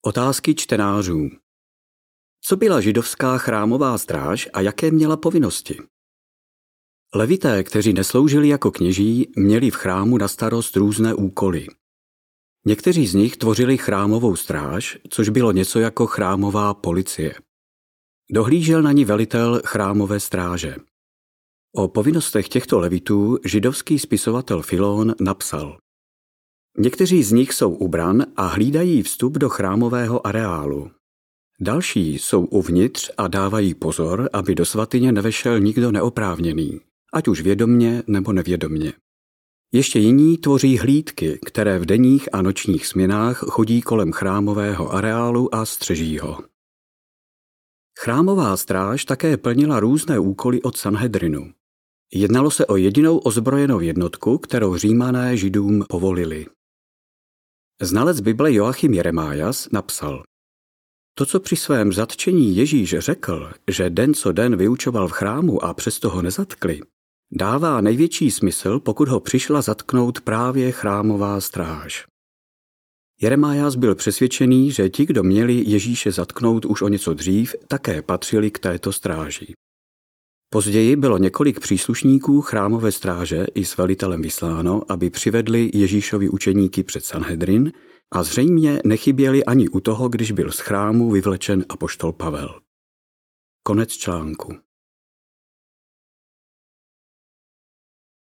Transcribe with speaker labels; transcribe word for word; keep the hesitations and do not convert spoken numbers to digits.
Speaker 1: Otázky čtenářů. Co byla židovská chrámová stráž a jaké měla povinnosti? Levité, kteří nesloužili jako kněží, měli v chrámu na starost různé úkoly. Někteří z nich tvořili chrámovou stráž, což bylo něco jako chrámová policie. Dohlížel na ní velitel chrámové stráže. O povinnostech těchto levitů židovský spisovatel Filón napsal: Někteří z nich jsou u bran a hlídají vstup do chrámového areálu. Další jsou uvnitř a dávají pozor, aby do svatyně nevešel nikdo neoprávněný, ať už vědomně nebo nevědomně. Ještě jiní tvoří hlídky, které v denních a nočních směnách chodí kolem chrámového areálu a střeží ho. Chrámová stráž také plnila různé úkoly od Sanhedrinu. Jednalo se o jedinou ozbrojenou jednotku, kterou Římané Židům povolili. Znalec Bible Joachim Jeremájas napsal: To, co při svém zatčení Ježíš řekl, že den co den vyučoval v chrámu a přesto ho nezatkli, dává největší smysl, pokud ho přišla zatknout právě chrámová stráž. Jeremájas byl přesvědčený, že ti, kdo měli Ježíše zatknout už o něco dřív, také patřili k této stráži. Později bylo několik příslušníků chrámové stráže i s velitelem vysláno, aby přivedli Ježíšovi učeníky před Sanhedrin, a zřejmě nechyběli ani u toho, když byl z chrámu vyvlečen apoštol Pavel. Konec článku.